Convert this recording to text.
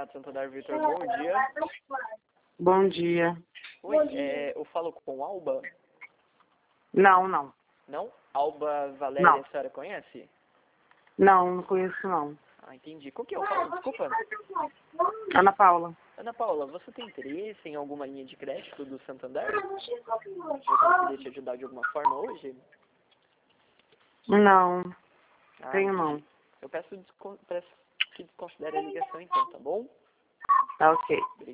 Renato Santander Vitor, bom dia. Bom dia. Oi, eu falo com Alba? Não, não. Não? Alba Valéria, Não. a senhora conhece? Não, não conheço não. Ah, entendi. Com que eu falo? Desculpa. Ana Paula. Ana Paula, você tem interesse em alguma linha de crédito do Santander? Eu poderia te ajudar de alguma forma hoje? Não, Ah, tenho entendi. não. Eu peço que desconsidere a ligação então, tá bom? Tá ok. Obrigado.